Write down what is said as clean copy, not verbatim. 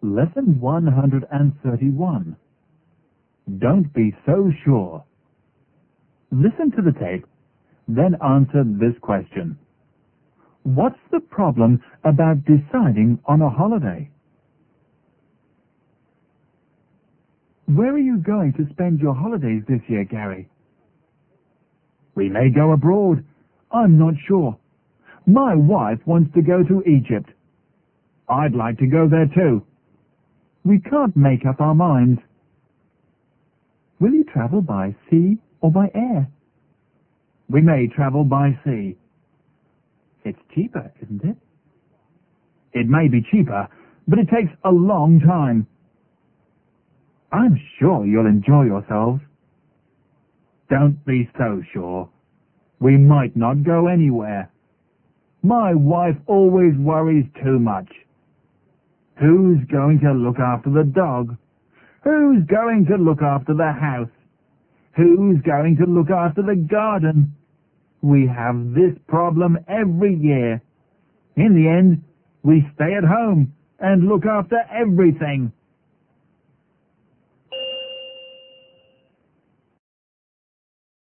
Lesson 131. Don't be so sure. Listen to the tape, then answer this question. What's the problem about deciding on a holiday? Where are you going to spend your holidays this year, Gary? We may go abroad. I'm not sure. My wife wants to go to Egypt. I'd like to go there too. We can't make up our minds. Will you travel by sea or by air? We may travel by sea. It's cheaper, isn't it? It may be cheaper, but it takes a long time. I'm sure you'll enjoy yourselves. Don't be so sure. We might not go anywhere. My wife always worries too much. Who's going to look after the dog? Who's going to look after the house? Who's going to look after the garden? We have this problem every year. In the end, we stay at home and look after everything.